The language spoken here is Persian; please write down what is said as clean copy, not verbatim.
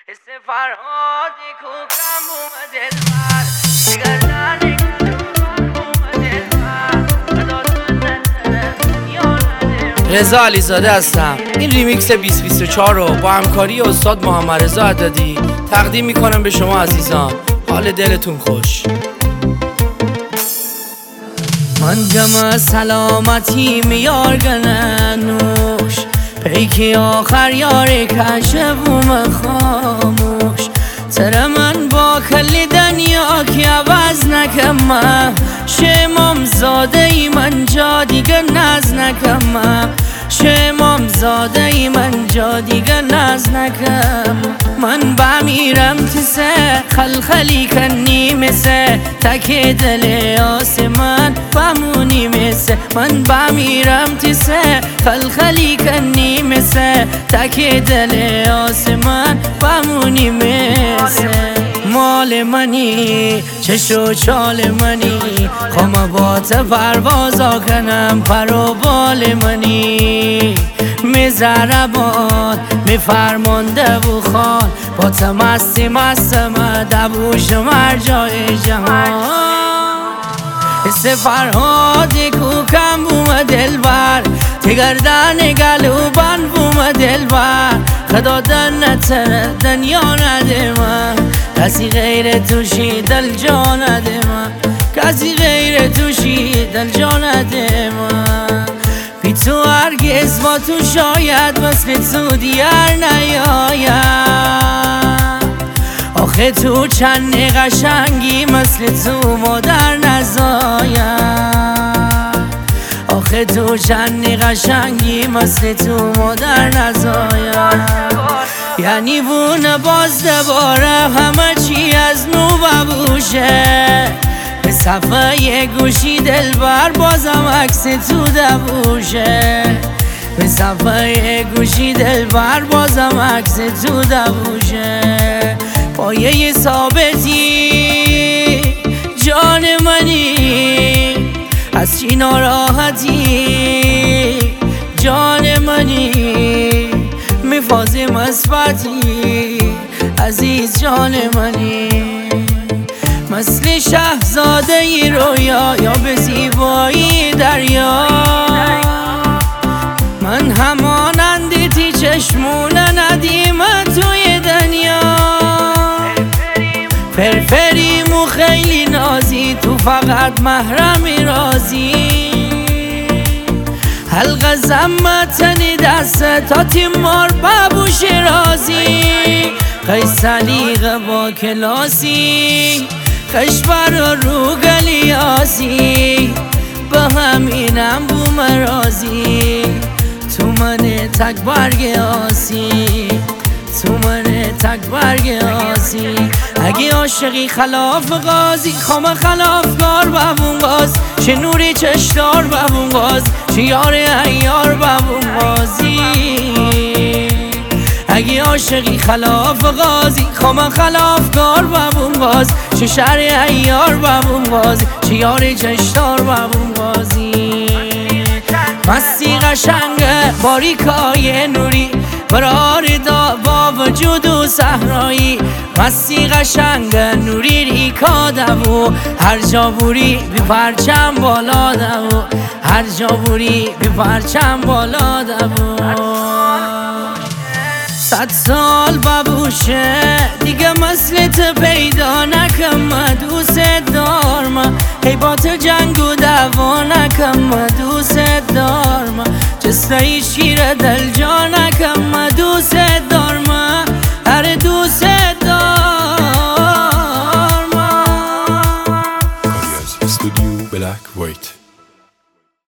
حس فرهاد کوکم بوم دلبر بگردن رضا علیزاده هستم. این ریمیکس 2024 رو با همکاری استاد محمد رضا عددی تقدیم میکنم به شما عزیزان. حال دلتون خوش. من جمع سلامتی میارگننوش پیکی آخر یار کشفوم خاموش تر من با کلی دنیا کی عوض نکم شمام زاده ای من جا دیگه نز نکم شمام زاده ای من جا دیگه نز نکم من بمیرم تسه خلخلی کنی مثه تک دل آسمان بمونی مثه من بمیرم تسه خلخلی کنی مثه تک دل آسمان بمونی مثه مال منی چشو چال منی خوام با ته پروازا کنم پر و بال منی میزربان میفرمانده و خان با ته مستی مستم دبوش مرجای جهان حس فرهاد کوکم بوم دلبر تگردن گلوبان بوم دلبر خدا دنتر دنیا نده من کسی غیر توشی دل جا نده من کسی غیر توشی دل جا نده من بی تو هرگز با تو شاید مثل تو دیگر نیاید آخه تو چند قشنگی مثل تو مادر نزاید آخه تو چند قشنگی مثل تو مادر نزاید یعنی بونه باز دوباره همه چی از نو ببوشه به صفحه گوشی دلبر بازم عکس تو دبوشه به صفحه گوشی دلبر بازم عکس تو دبوشه پایه ثابتی جان منی از چی ناراحتی جان منی میفازی مثبتی عزیز جان منی مثل شهزاده ای رویا یا به زیبایی دریا من همانند تی چشمون ندیم توی دنیا فرفریم و خیلی نازی تو فقط محرمی رازی حلقه زمتنی دست تا تیمار ببوش رازی قیس سلیقه با کلاسی خشبر رو گلیاسی به همینم بوم رازی تو من تک برگ آسی تو من تک برگ آسی اگه عاشقی خلاف قاضی خام خلافکار ببون باز چه نوری چشدار ببون باز چه یار ایار ببون بازی اگه عاشقی خلاف قاضی خام خلافکار ببون باز چه شهر ایار ببون باز چه یار چشدار ببون بازی مستی قشنگه باریکای نوری برار دا با وجود و صحرایی مستی قشنگه نوری ریکا دو هر جا بوری بی پرچم بالا دو هر جا بوری بی پرچم بالا دو 100 سال ببوشه دیگه مثلت پیدا نکم دوست دارم هی با تو جنگ و دعوا نکم دوست دارم جستایی شیر دل جا نکم